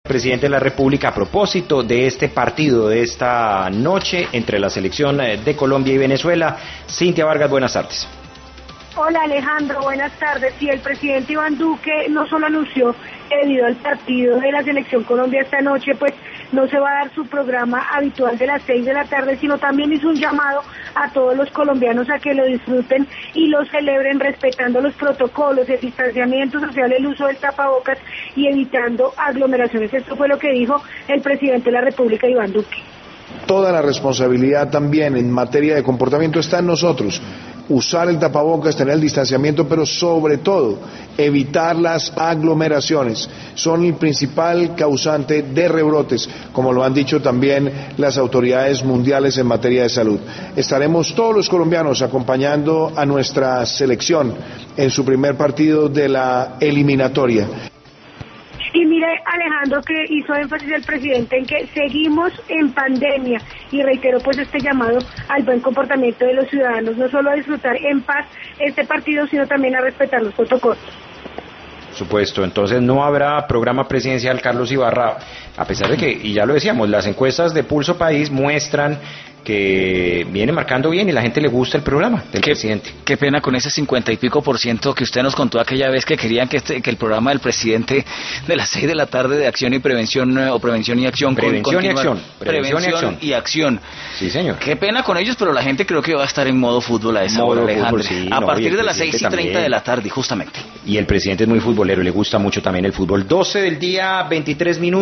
Presidente de la República, a propósito de este partido de esta noche entre la selección de Colombia y Venezuela. Cintia Vargas, buenas tardes. Hola Alejandro, buenas tardes. Sí, el presidente Iván Duque no solo anunció que debido al partido de la selección Colombia esta noche, pues no se va a dar su programa habitual de las 6 de la tarde, sino también hizo un llamado a todos los colombianos a que lo disfruten y lo celebren respetando los protocolos, el distanciamiento social, el uso del tapabocas y evitando aglomeraciones. Esto fue lo que dijo el presidente de la República, Iván Duque. Toda la responsabilidad también en materia de comportamiento está en nosotros. Usar el tapabocas, tener el distanciamiento, pero sobre todo evitar las aglomeraciones. Son el principal causante de rebrotes, como lo han dicho también las autoridades mundiales en materia de salud. Estaremos todos los colombianos acompañando a nuestra selección en su primer partido de la eliminatoria. Y mire, Alejandro, que hizo énfasis el presidente en que seguimos en pandemia y reiteró pues este llamado al buen comportamiento de los ciudadanos, no solo a disfrutar en paz este partido, sino también a respetar los protocolos. Por supuesto, entonces no habrá programa presidencial, Carlos Ibarra, a pesar de que, y ya lo decíamos, las encuestas de Pulso País muestran que viene marcando bien y la gente le gusta el programa del presidente. Qué pena con ese 50 y pico % que usted nos contó aquella vez que querían que el programa del presidente de las 6 de la tarde de acción y prevención o prevención y acción. Prevención y acción. Sí, señor. Qué pena con ellos, pero la gente creo que va a estar en modo fútbol a esa hora, Alejandro. Sí, a partir de las 6:30 de la tarde, justamente. Y el presidente es muy futbolero, le gusta mucho también el fútbol. 12 del día, 23 minutos.